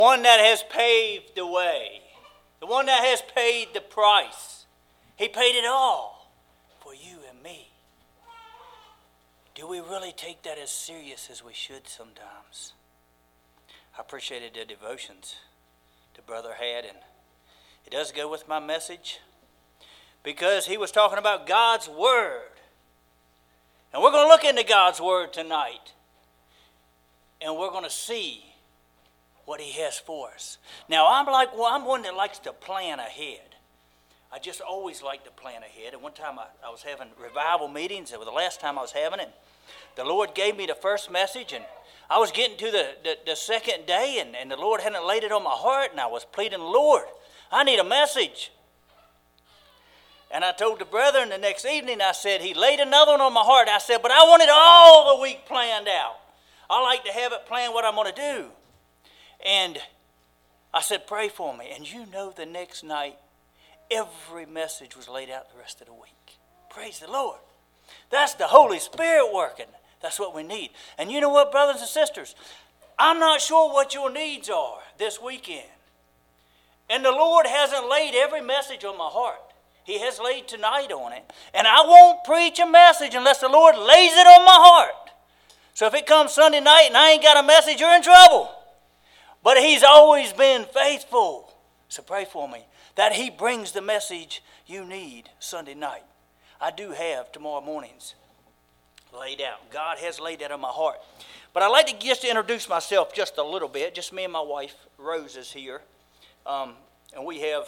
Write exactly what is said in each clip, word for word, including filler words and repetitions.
one that has paved the way, the one that has paid the price. He paid it all for you and me. Do we really take that as serious as we should sometimes? I appreciated the devotions the brother had, and it does go with my message because he was talking about God's Word. And we're going to look into God's Word tonight, and we're going to see what He has for us. Now, I'm like, well, I'm one that likes to plan ahead. I just always like to plan ahead. And one time I, I was having revival meetings. It was the last time I was having it. The Lord gave me the first message, and I was getting to the, the, the second day, and, and the Lord hadn't laid it on my heart, and I was pleading, Lord, I need a message. And I told the brethren the next evening, I said, He laid another one on my heart. I said, but I want it all the week planned out. I like to have it planned what I'm going to do. And I said, pray for me. And you know, the next night, every message was laid out the rest of the week. Praise the Lord. That's the Holy Spirit working. That's what we need. And you know what, brothers and sisters? I'm not sure what your needs are this weekend. And the Lord hasn't laid every message on my heart. He has laid tonight on it. And I won't preach a message unless the Lord lays it on my heart. So if it comes Sunday night and I ain't got a message, you're in trouble. But He's always been faithful. So pray for me that He brings the message you need Sunday night. I do have tomorrow mornings laid out. God has laid that on my heart. But I'd like to just introduce myself just a little bit. Just me and my wife, Rose, is here. Um, and we have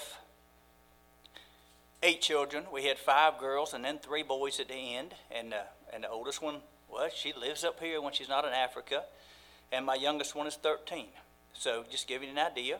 eight children. We had five girls and then three boys at the end. And, uh, and the oldest one, well, she lives up here when she's not in Africa. And my youngest one is thirteen. So just give you an idea.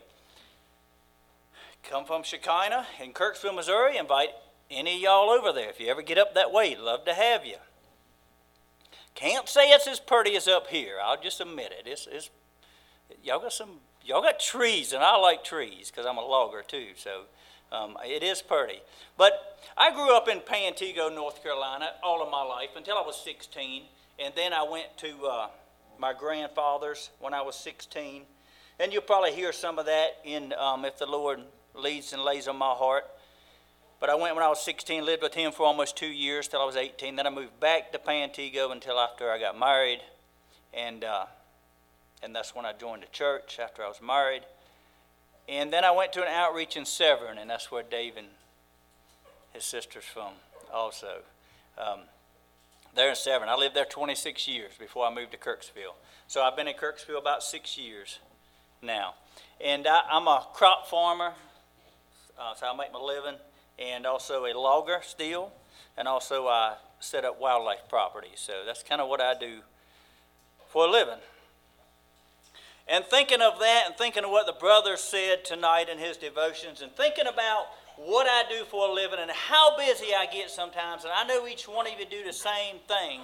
Come from Shekinah in Kirksville, Missouri. Invite any of y'all over there. If you ever get up that way, love to have you. Can't say it's as pretty as up here. I'll just admit it. It's, it's y'all got some y'all got trees, and I like trees because I'm a logger too. So um, it is pretty. But I grew up in Pantego, North Carolina, all of my life until I was sixteen, and then I went to uh, my grandfather's when I was sixteen. And you'll probably hear some of that in um, if the Lord leads and lays on my heart. But I went when I was sixteen, lived with him for almost two years till I was eighteen. Then I moved back to Pantego until after I got married. And uh, and that's when I joined the church after I was married. And then I went to an outreach in Severn, and that's where Dave and his sister's from also. Um, they're in Severn. I lived there twenty-six years before I moved to Kirksville. So I've been in Kirksville about six years now. And I, I'm a crop farmer, uh, so I make my living, and also a logger still, and also I set up wildlife properties. So that's kind of what I do for a living. And thinking of that and thinking of what the brother said tonight in his devotions and thinking about what I do for a living and how busy I get sometimes, and I know each one of you do the same thing,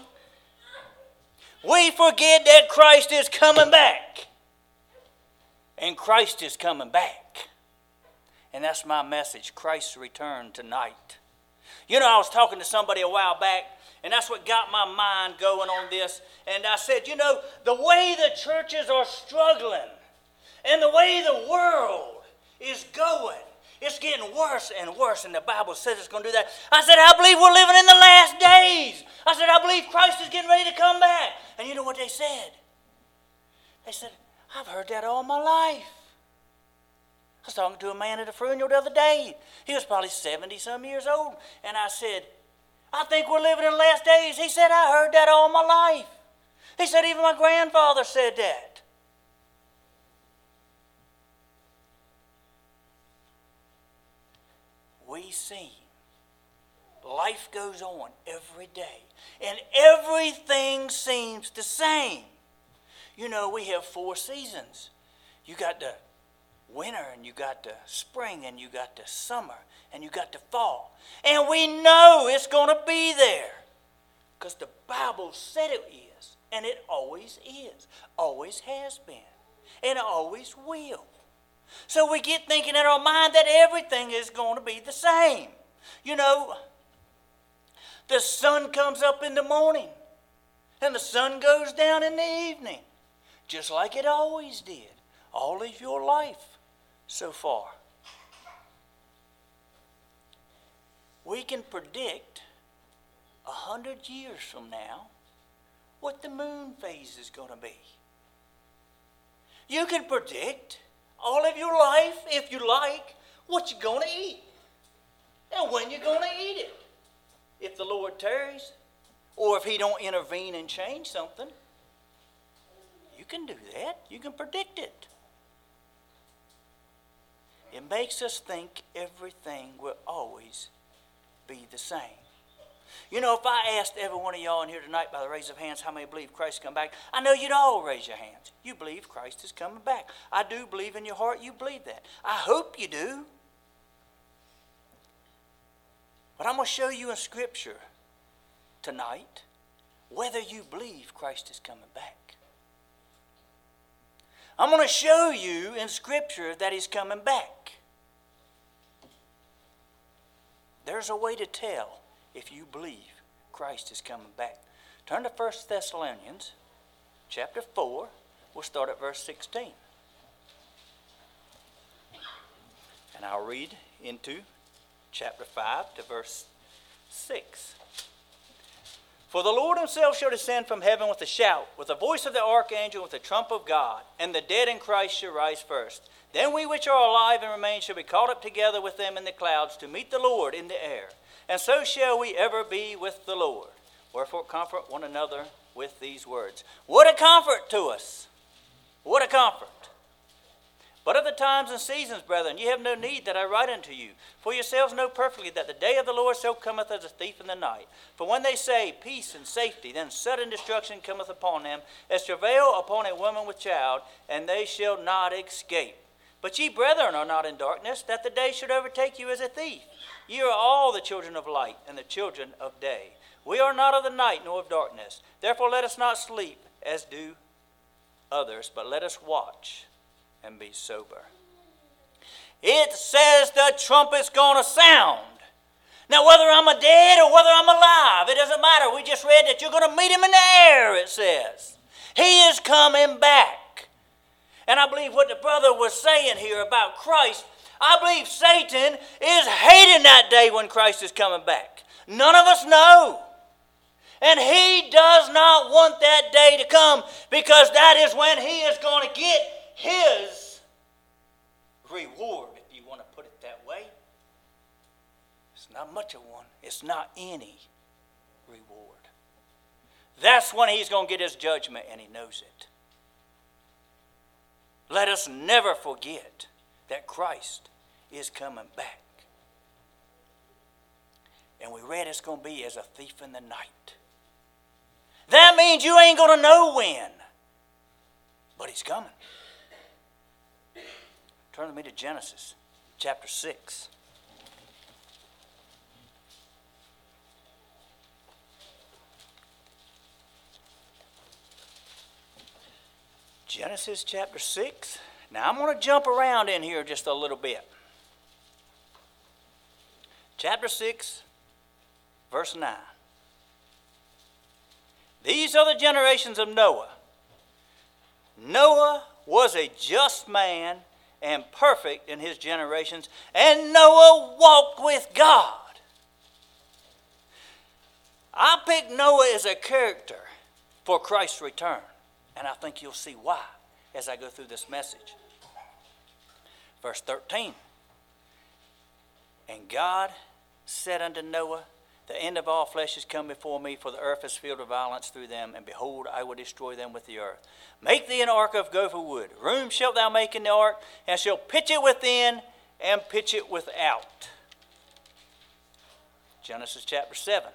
we forget that Christ is coming back. And Christ is coming back. And that's my message, Christ's return tonight. You know, I was talking to somebody a while back, and that's what got my mind going on this. And I said, you know, the way the churches are struggling and the way the world is going, it's getting worse and worse, and the Bible says it's going to do that. I said, I believe we're living in the last days. I said, I believe Christ is getting ready to come back. And you know what they said? They said, I've heard that all my life. I was talking to a man at a funeral the other day. He was probably seventy-some years old. And I said, I think we're living in the last days. He said, I heard that all my life. He said, even my grandfather said that. We see life goes on every day. And everything seems the same. You know, we have four seasons. You got the winter, and you got the spring, and you got the summer, and you got the fall. And we know it's going to be there because the Bible said it is, and it always is, always has been, and it always will. So we get thinking in our mind that everything is going to be the same. You know, the sun comes up in the morning, and the sun goes down in the evening, just like it always did. all of your life so far. We can predict a hundred years from now what the moon phase is going to be. You can predict all of your life, if you like, what you're going to eat and when you're going to eat it. If the Lord tarries, or if he don't intervene and change something, you can do that. You can predict it. It makes us think everything will always be the same. You know, if I asked every one of y'all in here tonight by the raise of hands how many believe Christ come back, I know you'd all raise your hands. You believe Christ is coming back. I do believe in your heart you believe that. I hope you do. But I'm going to show you in Scripture tonight whether you believe Christ is coming back. I'm going to show you in Scripture that he's coming back. There's a way to tell if you believe Christ is coming back. Turn to First Thessalonians chapter four. We'll start at verse sixteen. And I'll read into chapter five to verse six. For the Lord himself shall descend from heaven with a shout, with the voice of the archangel, with the trump of God, and the dead in Christ shall rise first. Then we which are alive and remain shall be caught up together with them in the clouds to meet the Lord in the air. And so shall we ever be with the Lord. Wherefore comfort one another with these words. What a comfort to us! What a comfort! But of the times and seasons, brethren, ye have no need that I write unto you. For yourselves know perfectly that the day of the Lord so cometh as a thief in the night. For when they say peace and safety, then sudden destruction cometh upon them, as travail upon a woman with child, and they shall not escape. But ye, brethren, are not in darkness, that the day should overtake you as a thief. Ye are all the children of light and the children of day. We are not of the night nor of darkness. Therefore let us not sleep as do others, but let us watch and be sober. It says the trumpet's going to sound. Now whether I'm dead or whether I'm alive, it doesn't matter. We just read that you're going to meet him in the air, it says. He is coming back. And I believe what the brother was saying here about Christ, I believe Satan is hating that day when Christ is coming back. None of us know. And he does not want that day to come, because that is when he is going to get his reward, if you want to put it that way. It's not much of one. It's not any reward. That's when he's going to get his judgment, and he knows it. Let us never forget that Christ is coming back. And we read it's going to be as a thief in the night. That means you ain't going to know when, but he's coming. Turn with me to Genesis chapter six. Genesis chapter six. Now I'm going to jump around in here just a little bit. Chapter six, verse nine. These are the generations of Noah. Noah was a just man and perfect in his generations, and Noah walked with God. I picked Noah as a character for Christ's return, and I think you'll see why as I go through this message. Verse thirteen. And God said unto Noah, the end of all flesh is come before me, for the earth is filled with violence through them, and behold, I will destroy them with the earth. Make thee an ark of gopher wood. Room shalt thou make in the ark, and shalt pitch it within, and pitch it without. Genesis chapter seven.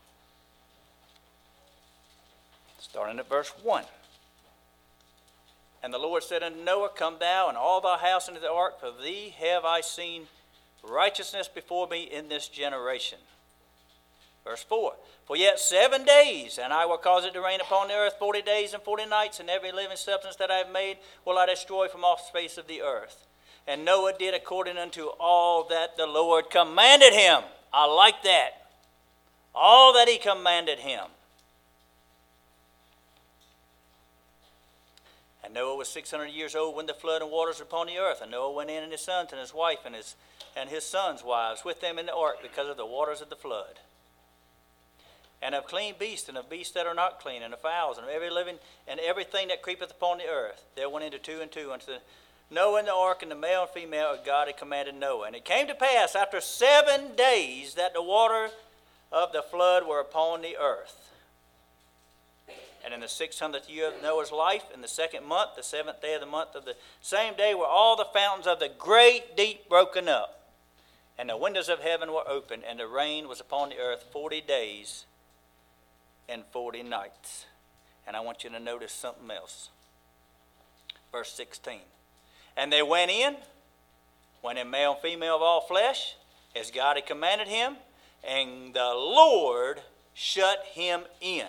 Starting at verse one. And the Lord said unto Noah, come thou and all thy house into the ark, for thee have I seen righteousness before me in this generation. Verse four. For yet seven days, and I will cause it to rain upon the earth forty days and forty nights, and every living substance that I have made will I destroy from off the face of the earth. And Noah did according unto all that the Lord commanded him. I like that. All that he commanded him. And Noah was six hundred years old when the flood and waters were upon the earth. And Noah went in, and his sons and his wife and his, and his sons' wives with them in the ark, because of the waters of the flood. And of clean beasts, and of beasts that are not clean, and of fowls, and of every living, and everything that creepeth upon the earth, there went into two and two unto the Noah and the ark, and the male and female of God had commanded Noah. And it came to pass after seven days that the water of the flood were upon the earth. And in the six hundredth year of Noah's life, in the second month, the seventh day of the month of the same day, were all the fountains of the great deep broken up. And the windows of heaven were opened, and the rain was upon the earth forty days and forty nights. And I want you to notice something else. Verse sixteen. And they went in, went in male and female of all flesh, as God had commanded him, and the Lord shut him in.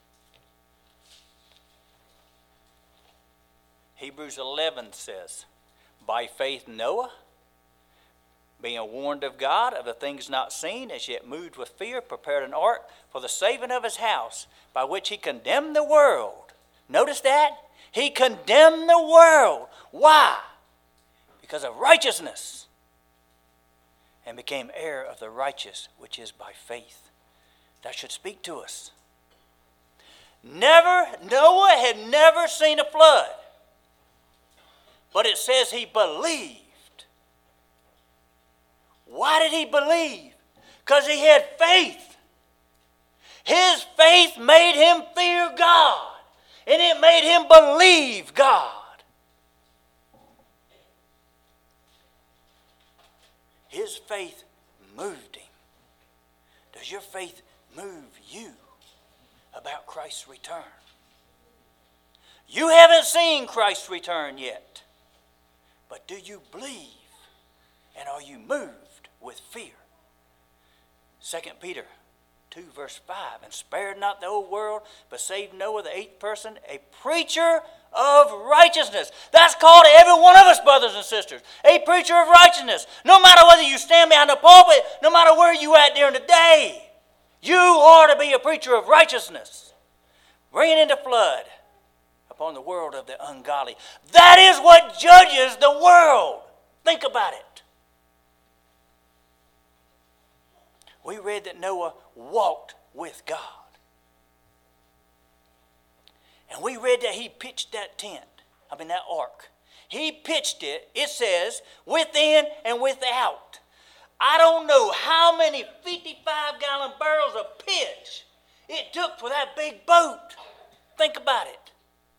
Hebrews eleven says, by faith Noah, being warned of God of the things not seen, as yet moved with fear, prepared an ark for the saving of his house, by which he condemned the world. Notice that? He condemned the world. Why? Because of righteousness. And became heir of the righteous, which is by faith. That should speak to us. Never, Noah had never seen a flood. But it says he believed. Why did he believe? Because he had faith. His faith made him fear God. And it made him believe God. His faith moved him. Does your faith move you about Christ's return? You haven't seen Christ's return yet. But do you believe? And are you moved with fear? Second Peter two verse five. And spared not the whole world, but saved Noah, the eighth person, a preacher of righteousness. That's called every one of us, brothers and sisters. A preacher of righteousness. No matter whether you stand behind the pulpit, no matter where you at during the day, you are to be a preacher of righteousness. Bringing into flood upon the world of the ungodly. That is what judges the world. Think about it. We read that Noah walked with God. And we read that he pitched that tent, I mean that ark. He pitched it, it says, within and without. I don't know how many fifty-five gallon barrels of pitch it took for that big boat. Think about it.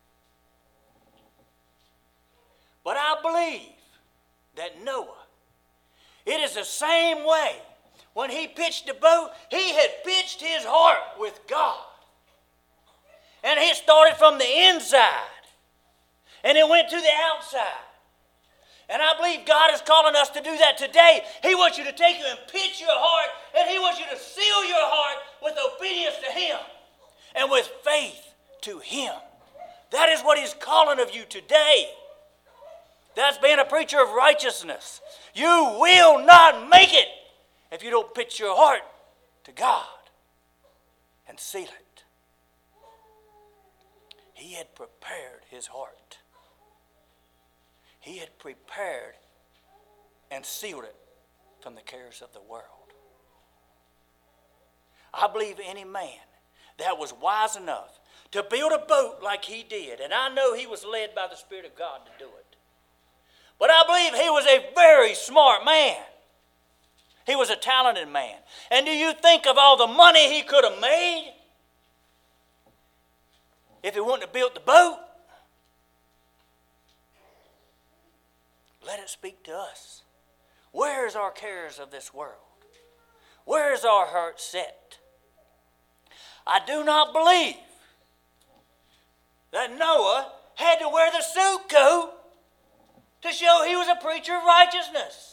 But I believe that Noah, it is the same way. When he pitched the boat, he had pitched his heart with God. And it started from the inside. And it went to the outside. And I believe God is calling us to do that today. He wants you to take you and pitch your heart. And he wants you to seal your heart with obedience to him. And with faith to him. That is what he's calling of you today. That's being a preacher of righteousness. You will not make it if you don't pitch your heart to God and seal it. He had prepared his heart. He had prepared and sealed it from the cares of the world. I believe any man that was wise enough to build a boat like he did, and I know he was led by the Spirit of God to do it, but I believe he was a very smart man. He was a talented man. And do you think of all the money he could have made if he wouldn't have built the boat? Let it speak to us. Where is our cares of this world? Where is our heart set? I do not believe that Noah had to wear the suit coat to show he was a preacher of righteousness.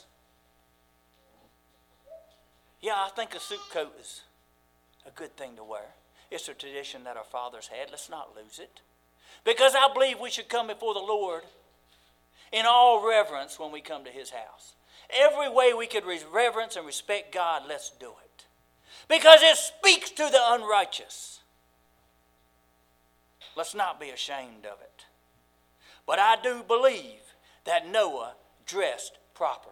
Yeah, I think a suit coat is a good thing to wear. It's a tradition that our fathers had. Let's not lose it. Because I believe we should come before the Lord in all reverence when we come to his house. Every way we could reverence and respect God, let's do it. Because it speaks to the unrighteous. Let's not be ashamed of it. But I do believe that Noah dressed properly.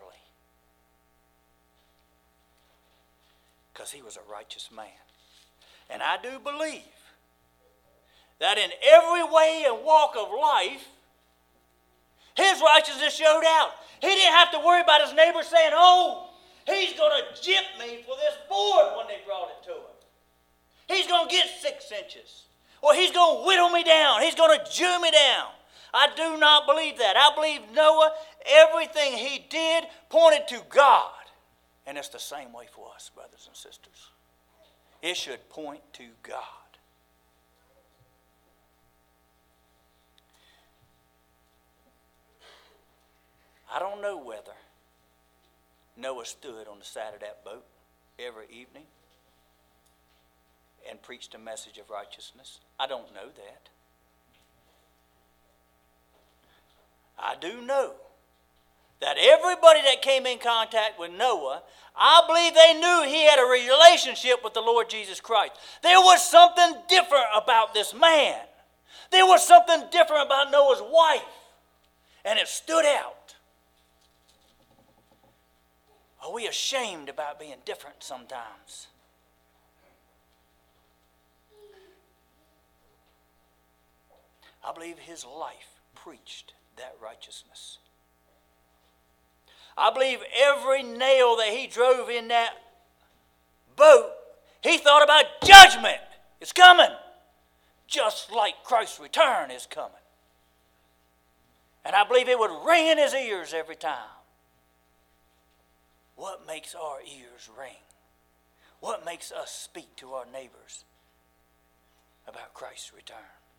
Because he was a righteous man. And I do believe that in every way and walk of life, his righteousness showed out. He didn't have to worry about his neighbor saying, oh, he's going to gyp me for this board when they brought it to him. He's going to get six inches. Or he's going to whittle me down. He's going to Jew me down. I do not believe that. I believe Noah, everything he did pointed to God. And it's the same way for us, brothers and sisters. It should point to God. I don't know whether Noah stood on the side of that boat every evening and preached a message of righteousness. I don't know that. I do know that everybody that came in contact with Noah, I believe they knew he had a relationship with the Lord Jesus Christ. There was something different about this man. There was something different about Noah's wife. And it stood out. Are we ashamed about being different sometimes? I believe his life preached that righteousness. I believe every nail that he drove in that boat, he thought about judgment. It's coming. Just like Christ's return is coming. And I believe it would ring in his ears every time. What makes our ears ring? What makes us speak to our neighbors about Christ's return?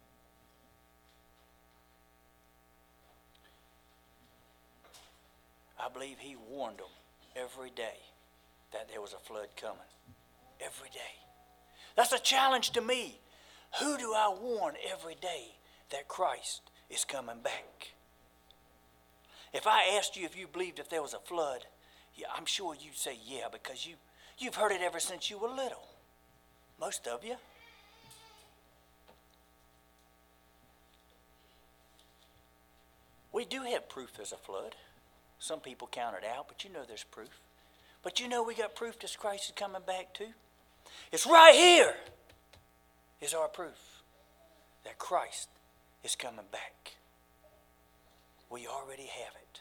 I believe he warned them every day that there was a flood coming. Every day. That's a challenge to me. Who do I warn every day that Christ is coming back? If I asked you if you believed if there was a flood, yeah, I'm sure you'd say yeah, because you, you've heard it ever since you were little. Most of you. We do have proof there's a flood. Some people count it out, but you know there's proof. But you know we got proof that Christ is coming back too. It's right here is our proof that Christ is coming back. We already have it.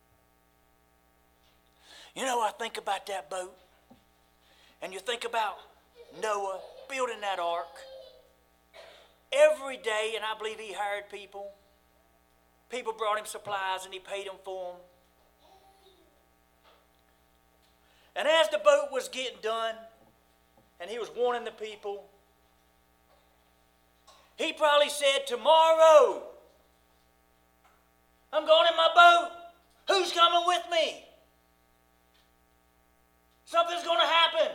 You know, I think about that boat, and you think about Noah building that ark. Every day, and I believe he hired people. People brought him supplies, and he paid them for them. And as the boat was getting done, and he was warning the people, he probably said, tomorrow, I'm going in my boat. Who's coming with me? Something's going to happen.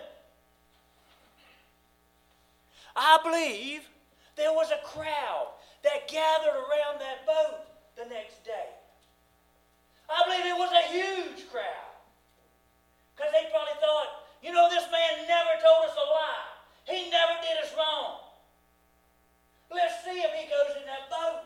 I believe there was a crowd that gathered around that boat the next day. I believe it was a huge crowd. Because they probably thought, you know, this man never told us a lie. He never did us wrong. Let's see if he goes in that boat.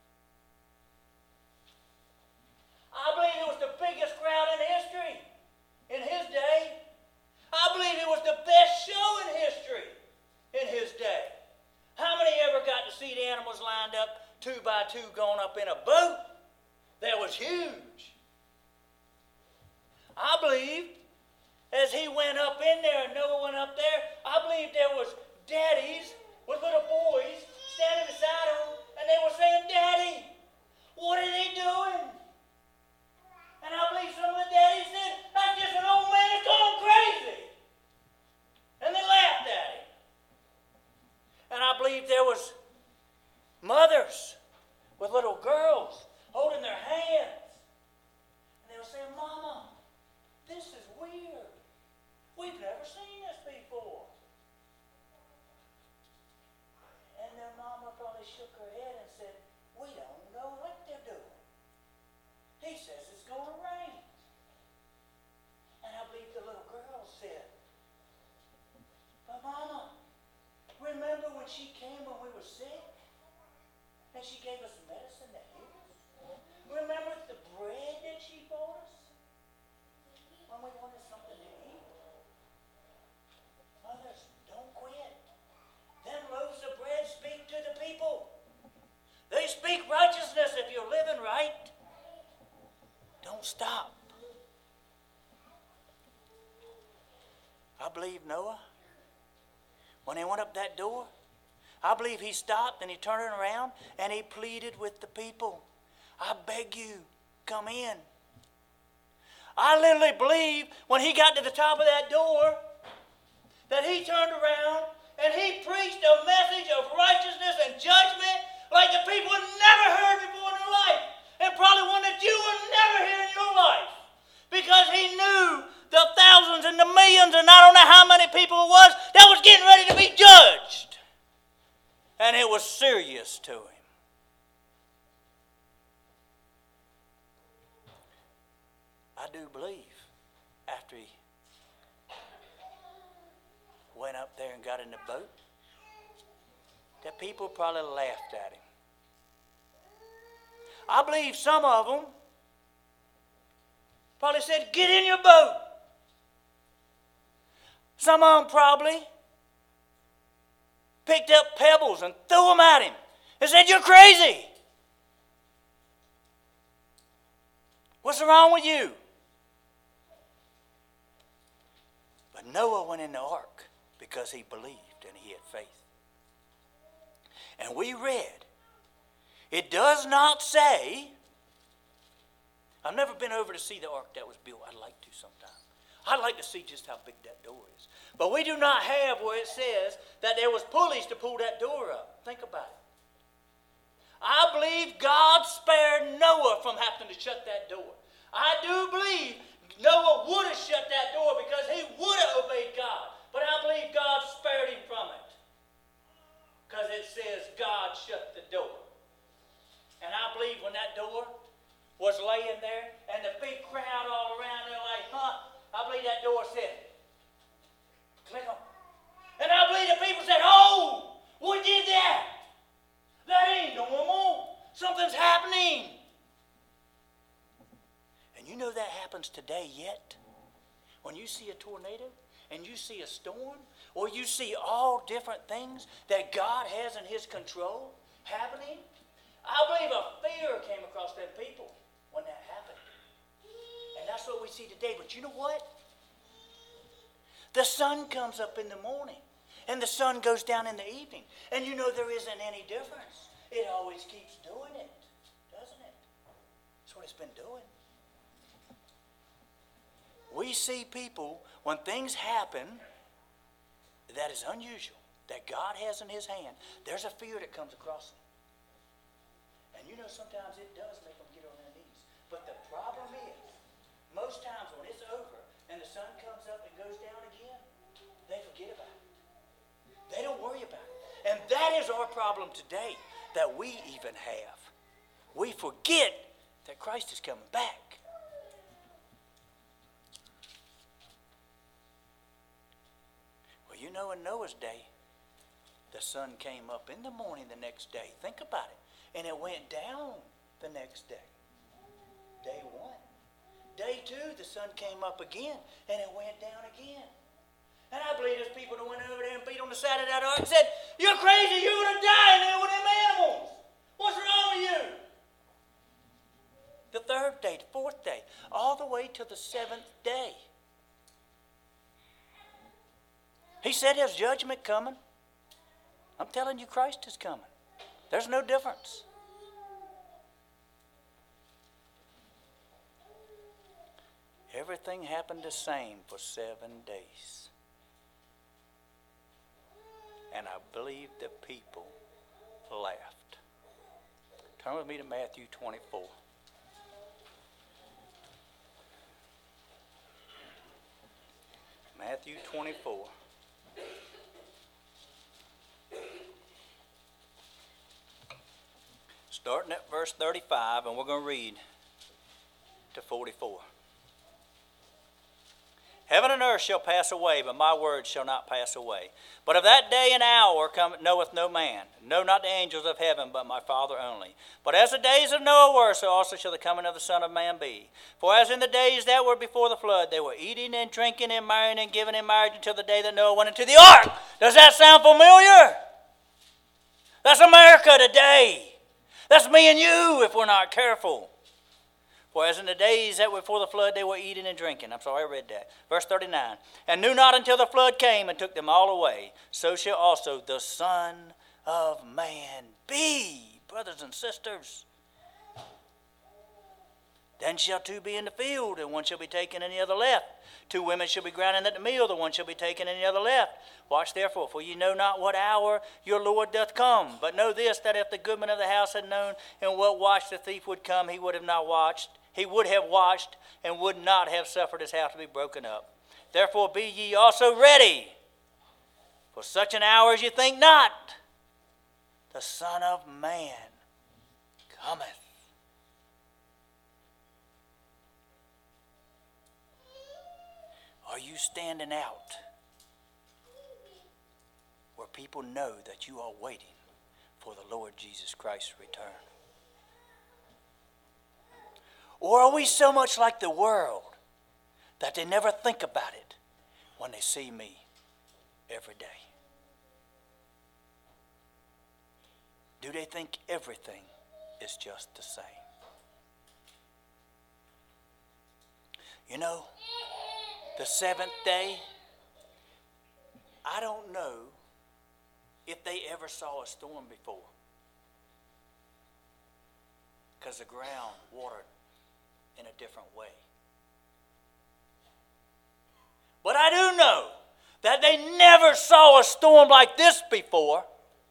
I believe it was the biggest crowd in history in his day. I believe it was the best show in history in his day. How many ever got to see the animals lined up two by two going up in a boat? That was huge. I believe as he went up in there and Noah went up there, I believe there was daddies with little boys standing beside him, and they were saying, Daddy, what are they doing? And I believe some of the daddies said, that's just an old man that's going crazy. And they laughed at him. And I believe there was mothers with little girls holding their hands. And they were saying, Mama, this is weird. We've never seen this before. And their mama probably shook her head and said, we don't know what they're doing. He says it's going to rain. And I believe the little girl said, but Mama, remember when she came when we were sick? And she gave us medicine to heal us? don't stop. I believe Noah, when he went up that door, I believe he stopped and he turned around and he pleaded with the people. I beg you, come in. I literally believe when he got to the top of that door that he turned around and he preached a message of righteousness and judgment like the people had never heard before in their life, and probably one that you will never hear in your life, because he knew the thousands and the millions and I don't know how many people it was that was getting ready to be judged. And it was serious to him. I do believe after he went up there and got in the boat, that people probably laughed at him. I believe some of them probably said, get in your boat. Some of them probably picked up pebbles and threw them at him and said, you're crazy. What's wrong with you? But Noah went in the ark because he believed and he had faith. And we read, it does not say, I've never been over to see the ark that was built. I'd like to sometime. I'd like to see just how big that door is. But we do not have where it says that there was pulleys to pull that door up. Think about it. I believe God spared Noah from having to shut that door. I do believe Noah would have shut that door because he would have obeyed God. But I believe God spared him from it. Because it says God shut the door. And I believe when that door was laying there and the big crowd all around there like, huh, I believe that door said, click on. And I believe the people said, oh, what did that? That ain't normal. Something's happening. And you know that happens today yet? When you see a tornado and you see a storm, or you see all different things that God has in his control happening, I believe a fear came across them people when that happened. And that's what we see today. But you know what? The sun comes up in the morning and the sun goes down in the evening. And you know there isn't any difference. It always keeps doing it, doesn't it? That's what it's been doing. We see people, when things happen that is unusual, that God has in his hand, there's a fear that comes across them. And you know sometimes it does make them get on their knees. But the problem is, most times when it's over and the sun comes up and goes down again, they forget about it. They don't worry about it. And that is our problem today that we even have. We forget that Christ is coming back. Well, you know in Noah's day, the sun came up in the morning the next day. Think about it. And it went down the next day. Day one. Day two, the sun came up again, and it went down again. And I believe there's people that went over there and beat on the side of that ark and said, you're crazy, you're going to die in there with them animals. What's wrong with you? The third day, the fourth day, all the way to the seventh day. He said there's judgment coming. I'm telling you, Christ is coming. There's no difference. Everything happened the same for seven days. And I believe the people laughed. Turn with me to Matthew twenty-four. Matthew twenty-four. Starting at verse thirty-five, and we're going to read to forty-four. Heaven and earth shall pass away, but my words shall not pass away. But of that day and hour cometh knoweth no man, no, not the angels of heaven, but my Father only. But as the days of Noah were, so also shall the coming of the Son of Man be. For as in the days that were before the flood, they were eating and drinking and marrying and giving in marriage until the day that Noah went into the ark. Does that sound familiar? That's America today. That's me and you if we're not careful. For as in the days that were before the flood, they were eating and drinking. I'm sorry, I read that. Verse thirty-nine. And knew not until the flood came and took them all away. So shall also the Son of Man be. Brothers and sisters. Then shall two be in the field, and one shall be taken and the other left. Two women shall be grinding at the mill, the one shall be taken and the other left. Watch therefore, for ye know not what hour your Lord doth come. But know this, that if the goodman of the house had known in what watch the thief would come, he would have not watched. He would have watched, and would not have suffered his house to be broken up. Therefore be ye also ready, for such an hour as ye think not. The Son of Man cometh. Are you standing out where people know that you are waiting for the Lord Jesus Christ's return? Or are we so much like the world that they never think about it when they see me every day? Do they think everything is just the same? You know, the seventh day, I don't know if they ever saw a storm before, because the ground watered in a different way. But I do know that they never saw a storm like this before.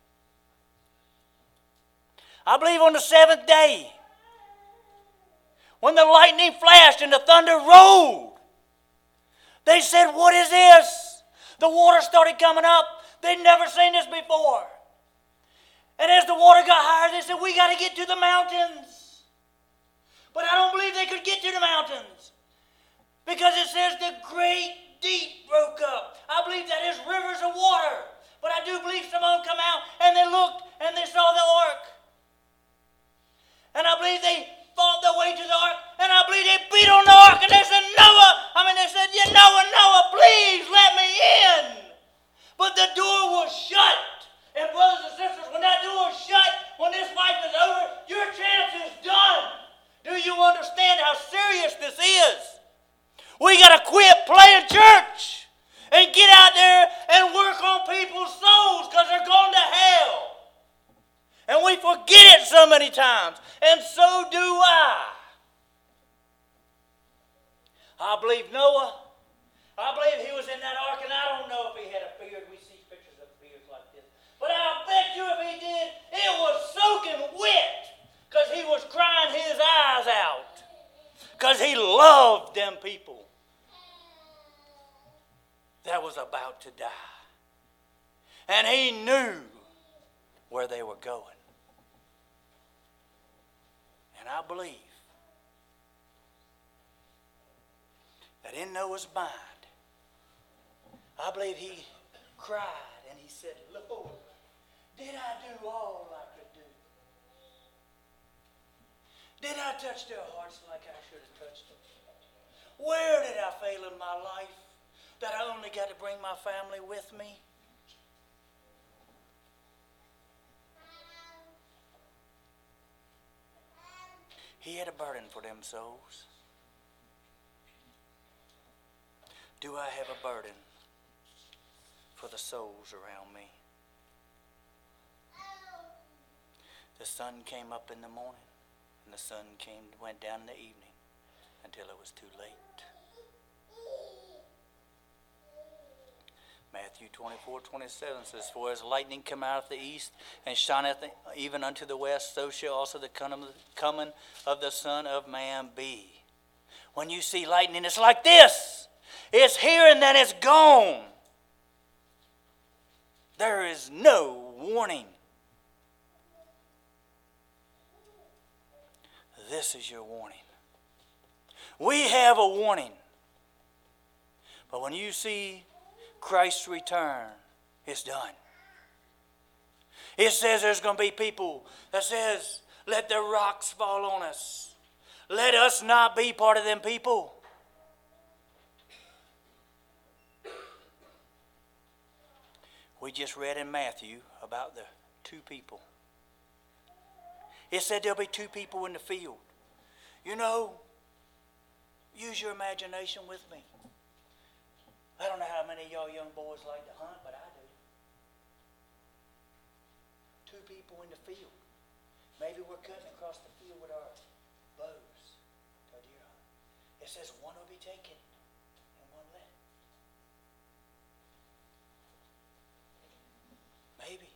I believe on the seventh day, when the lightning flashed and the thunder rolled, they said, what is this? The water started coming up. They'd never seen this before. And as the water got higher, they said, we got to get to the mountains. But I don't believe they could get to the mountains, because it says the great deep broke up. I believe that is rivers of water. But I do believe some of them come out and they looked and they saw the ark. And I believe they fought their way to the ark, and I believe they beat on the ark, and they said, Noah, I mean, they said, yeah, Noah, Noah, please let me in. But the door was shut. And brothers and sisters, when that door is shut, when this life is over, your chance is done. Do you understand how serious this is? We got to quit playing church and get out there and work on people's souls, because they're going to hell. And we forget it so many times. And so do I. I believe Noah. I believe he was in that ark, and I don't know if he had a beard. We see pictures of beards like this. But I bet you if he did, it was soaking wet, because he was crying his eyes out, because he loved them people that was about to die. And he knew where they were going. And I believe that in Noah's mind, I believe he cried and he said, Lord, did I do all I could do? Did I touch their hearts like I should have touched them? Where did I fail in my life that I only got to bring my family with me? He had a burden for them souls. Do I have a burden for the souls around me? The sun came up in the morning, and the sun came went down in the evening until it was too late. Matthew twenty-four twenty-seven says, for as lightning come out of the east and shineth even unto the west, so shall also the coming of the Son of Man be. When you see lightning, it's like this. It's here and then it's gone. There is no warning. This is your warning. We have a warning. But when you see Christ's return, it's done. It says there's going to be people that says, let the rocks fall on us. Let us not be part of them people. We just read in Matthew about the two people. It said there'll be two people in the field. You know, Use your imagination with me. I don't know how many of y'all young boys like to hunt, but I do. Two people in the field. Maybe we're cutting across the field with our bows to a deer hunt. It says one will be taken and one left. Maybe.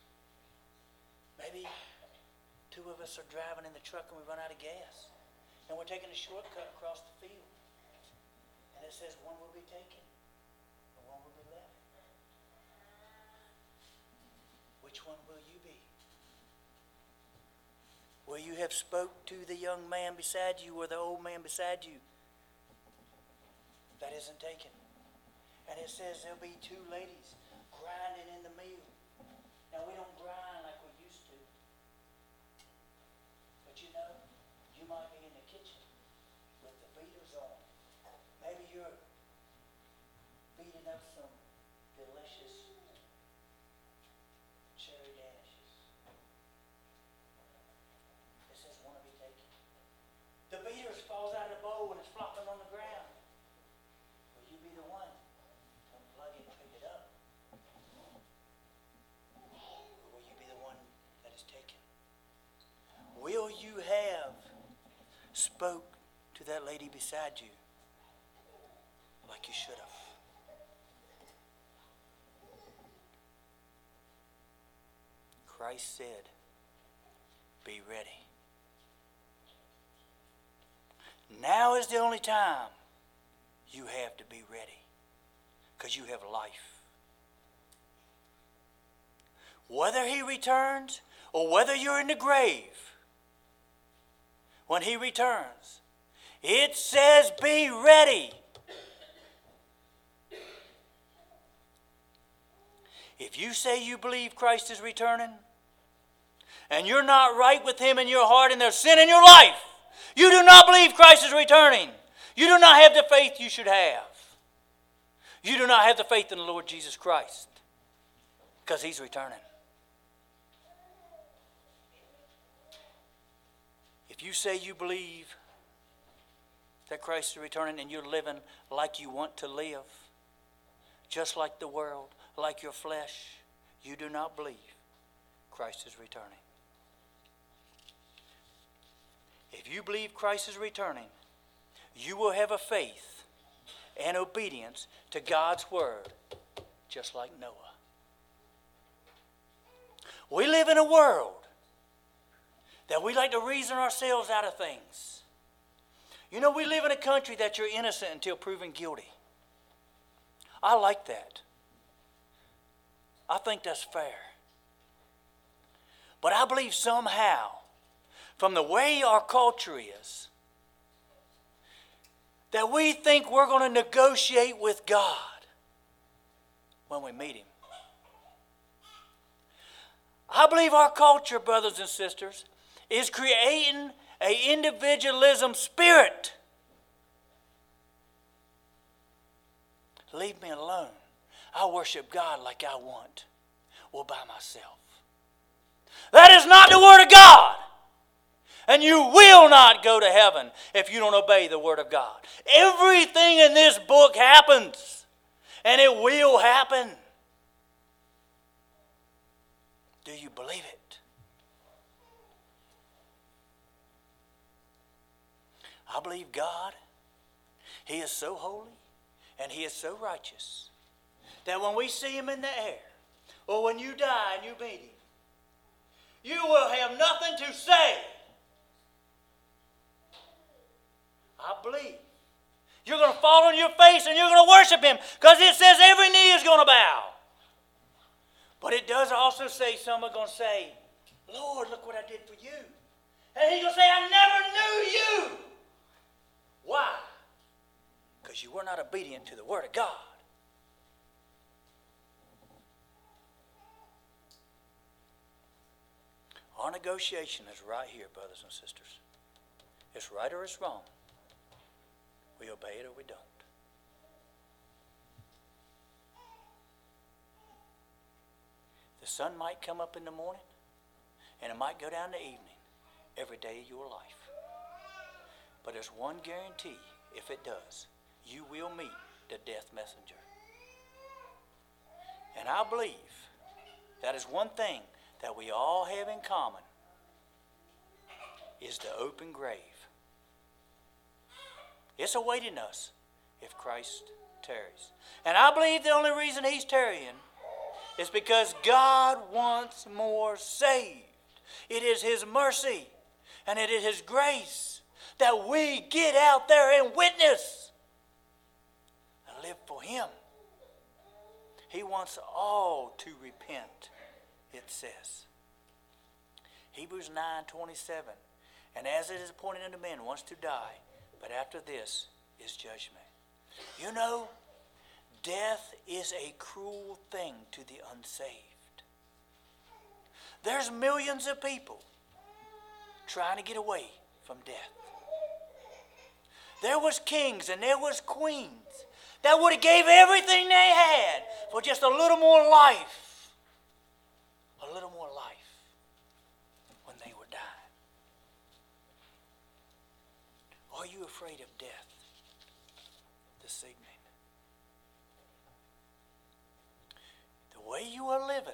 Maybe two of us are driving in the truck and we run out of gas. And we're taking a shortcut across the field. And it says one will be taken and one will be left. Which one will you be? Will you have spoke to the young man beside you or the old man beside you? That isn't taken. And it says there'll be two ladies grinding in the mill. Now we don't grind like we used to. But you know, you might be in the kitchen with the beaters on. Maybe you're beating up some delicious cherry danishes. It says one will be taken. The beaters falls out of the bowl and it's flopping on the ground. Will you be the one to unplug it and pick it up? Or will you be the one that is taken? Will you have spoke to that lady beside you like you should have? Christ said, be ready. Now is the only time you have to be ready, because you have life. Whether he returns or whether you're in the grave, when he returns, it says be ready. If you say you believe Christ is returning, and you're not right with him in your heart and there's sin in your life, you do not believe Christ is returning. You do not have the faith you should have. You do not have the faith in the Lord Jesus Christ, because he's returning. If you say you believe that Christ is returning and you're living like you want to live, just like the world, like your flesh, you do not believe Christ is returning. If you believe Christ is returning, you will have a faith and obedience to God's word, just like Noah. We live in a world that we like to reason ourselves out of things. You know, we live in a country that you're innocent until proven guilty. I like that. I think that's fair. But I believe somehow, from the way our culture is, that we think we're going to negotiate with God when we meet him. I believe our culture, brothers and sisters, is creating an individualism spirit. Leave me alone. I worship God like I want, or by myself. That is not the Word of God. And you will not go to heaven if you don't obey the Word of God. Everything in this book happens, and it will happen. Do you believe it? I believe God, he is so holy and he is so righteous that when we see him in the air, or when you die and you meet him, you will have nothing to say. I believe you're going to fall on your face and you're going to worship him, because it says every knee is going to bow. But it does also say some are going to say, Lord, look what I did for you. And he's going to say, I never knew you. Why? Because you were not obedient to the Word of God. Our negotiation is right here, brothers and sisters. It's right or it's wrong. We obey it or we don't. The sun might come up in the morning and it might go down in the evening every day of your life. But there's one guarantee if it does, you will meet the death messenger. And I believe that is one thing that we all have in common, is the open grave. It's awaiting us if Christ tarries. And I believe the only reason he's tarrying is because God wants more saved. It is his mercy and it is his grace that we get out there and witness and live for him. He wants all to repent, it says. Hebrews nine twenty-seven. And as it is appointed unto men once to die, but after this is judgment. You know, death is a cruel thing to the unsaved. There's millions of people trying to get away from death. There was kings and there was queens that would have gave everything they had for just a little more life. A little more life when they were dying. Are you afraid of death this evening? The way you are living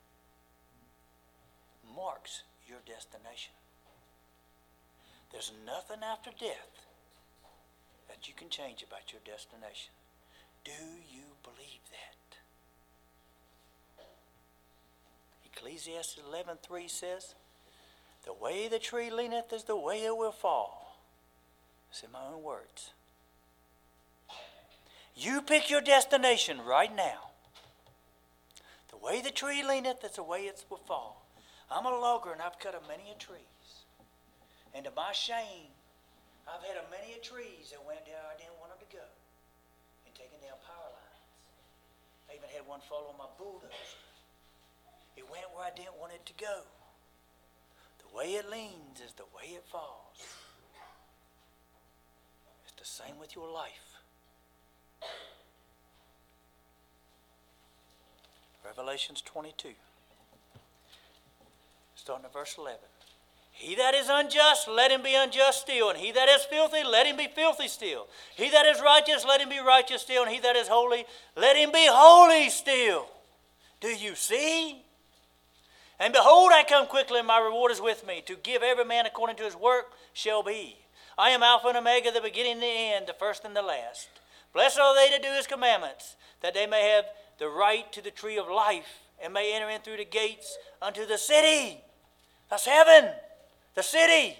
marks your destination. There's nothing after death that you can change about your destination. Do you believe that? Ecclesiastes eleven three says, the way the tree leaneth is the way it will fall. It's in my own words. You pick your destination right now. The way the tree leaneth is the way it will fall. I'm a logger and I've cut a many a trees. And to my shame, I've had a many a trees that went down I didn't want them to go. And taken down power lines. I even had one fall on my bulldozer. It went where I didn't want it to go. The way it leans is the way it falls. It's the same with your life. Revelations twenty-two. Starting at verse eleven. He that is unjust, let him be unjust still. And he that is filthy, let him be filthy still. He that is righteous, let him be righteous still. And he that is holy, let him be holy still. Do you see? And behold, I come quickly, and my reward is with me, to give every man according to his work shall be. I am Alpha and Omega, the beginning and the end, the first and the last. Blessed are they that do his commandments, that they may have the right to the tree of life, and may enter in through the gates unto the city. That's heaven, the city.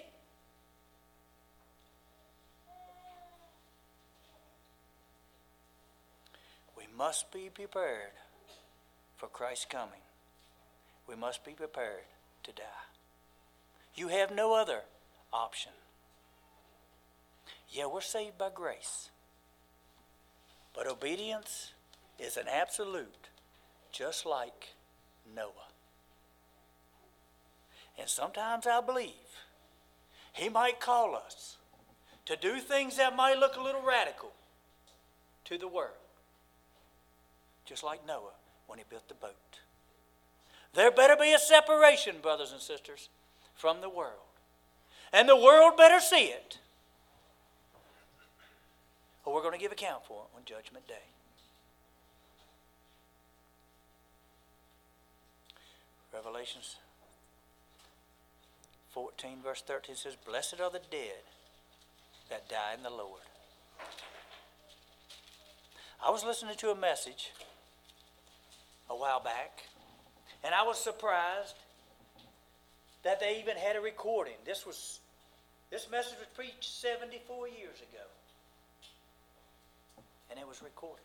We must be prepared for Christ's coming. We must be prepared to die. You have no other option. Yeah, we're saved by grace. But obedience is an absolute, just like Noah. And sometimes I believe he might call us to do things that might look a little radical to the world. Just like Noah when he built the boat. There better be a separation, brothers and sisters, from the world. And the world better see it. Or we're going to give account for it on Judgment Day. Revelations fourteen verse thirteen says, blessed are the dead that die in the Lord. I was listening to a message a while back, and I was surprised that they even had a recording. This was this message was preached seventy-four years ago. And it was recorded.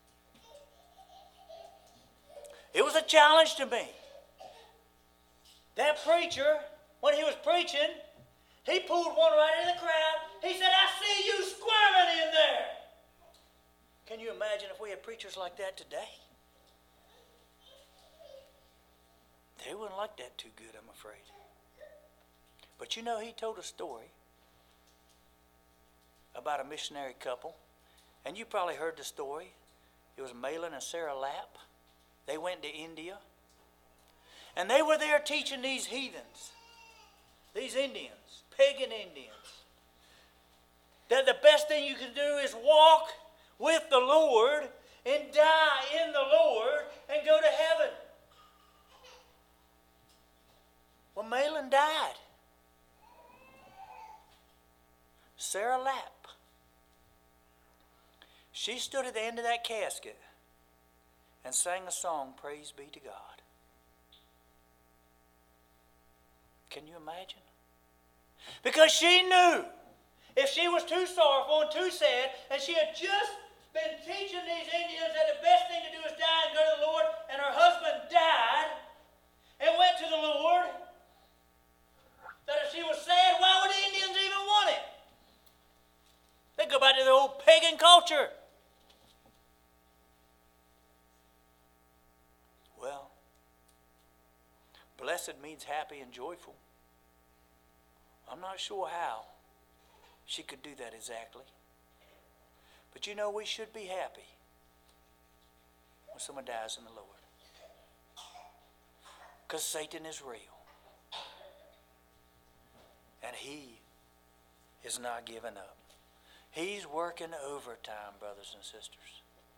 It was a challenge to me. That preacher, when he was preaching, he pulled one right in the crowd. He said, I see you squirming in there. Can you imagine if we had preachers like that today? They wouldn't like that too good, I'm afraid. But you know, he told a story about a missionary couple. And you probably heard the story. It was Malin and Sarah Lapp. They went to India. And they were there teaching these heathens, these Indians, pagan Indians. that the best thing you can do is walk with the Lord and die in the Lord and go to heaven. Well, Mahlon died. Sarah Lapp. She stood at the end of that casket and sang a song, Praise Be to God. Can you imagine? Because she knew if she was too sorrowful and too sad, and she had just been teaching these Indians that the best thing to do is die and go to the Lord, and her husband died and went to the Lord, that if she was sad, why would the Indians even want it? They go back to their old pagan culture. Well, blessed means happy and joyful. I'm not sure how she could do that exactly. But you know, we should be happy when someone dies in the Lord. Because Satan is real. And he is not giving up. He's working overtime, brothers and sisters.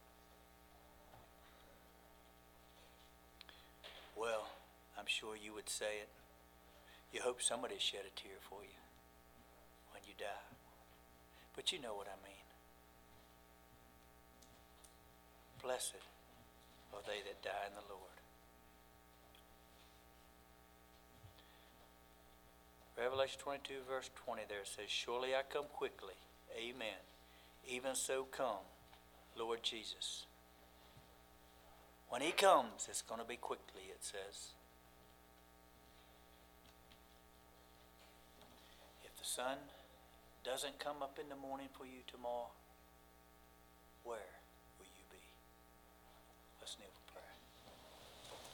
Well, I'm sure you would say it. You hope somebody shed a tear for you when you die. But you know what I mean. Blessed are they that die in the Lord. Revelation twenty-two, verse twenty there says, Surely I come quickly. Amen. Even so come, Lord Jesus. When he comes, it's going to be quickly, it says. If the sun doesn't come up in the morning for you tomorrow,